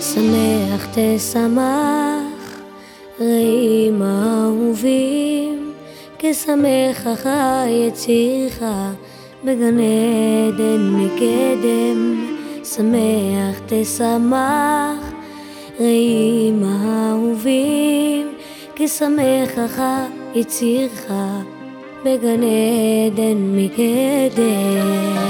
שמח תשמח, רעים אהובים, כשמח יצירך בגן עדן מקדם. שמח תשמח, רעים אהובים, כשמח יצירך בגן עדן מקדם.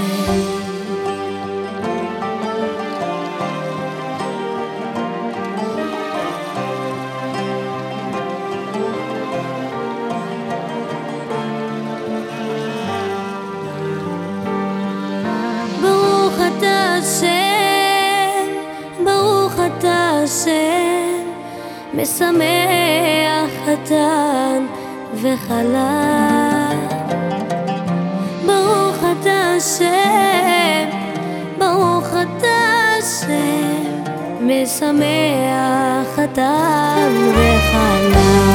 משמח חתן וחלה. ברוך אתה השם, ברוך אתה השם, משמח חתן וחלה.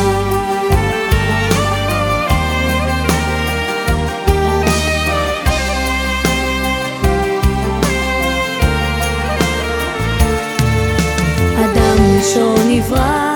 ראשון נברא,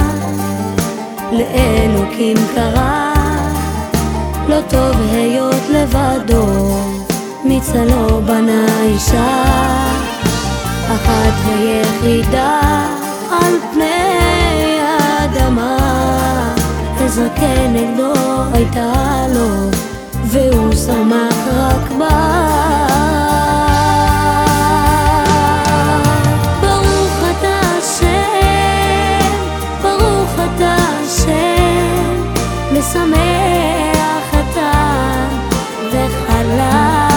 לאלוקים קרא, לא טוב היות לבדו, מצלו בנה אישה, אחת ויחידה על פני האדמה. תזקן נגדו הייתה לו, והוא שמח רק בה. משמח חתן וחלה.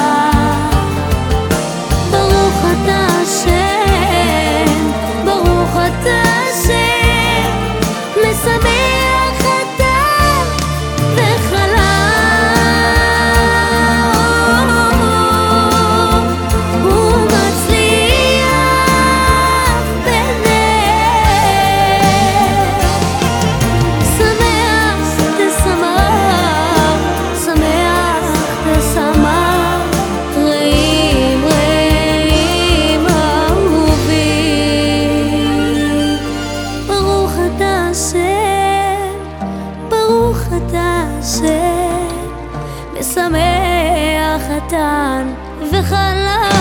ברוך אתה השם, ברוך אתה השם, משמח חתן וחלה. הוא מצליח בנס. משמח חתן וחלה.